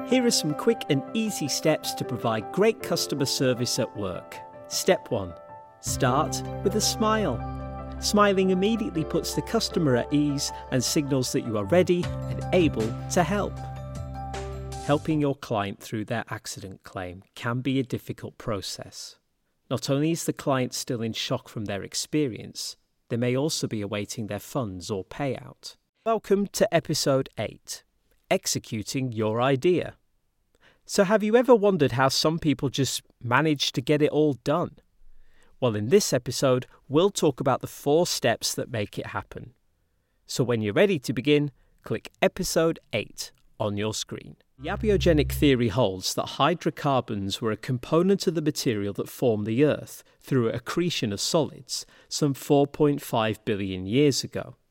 Here are some quick and easy steps to provide great customer service at work. Step 1. Start with a smile. Smiling immediately puts the customer at ease and signals that you are ready and able to help. Helping your client through their accident claim can be a difficult process. Not only is the client still in shock from their experience, they may also be awaiting their funds or payout. Welcome to episode 8, Executing Your Idea. So have you ever wondered how some people just manage to get it all done? Well, in this episode, we'll talk about the 4 steps that make it happen. So when you're ready to begin, click episode 8 on your screen. The abiogenic theory holds that hydrocarbons were a component of the material that formed the Earth through accretion of solids some 4.5 billion years ago.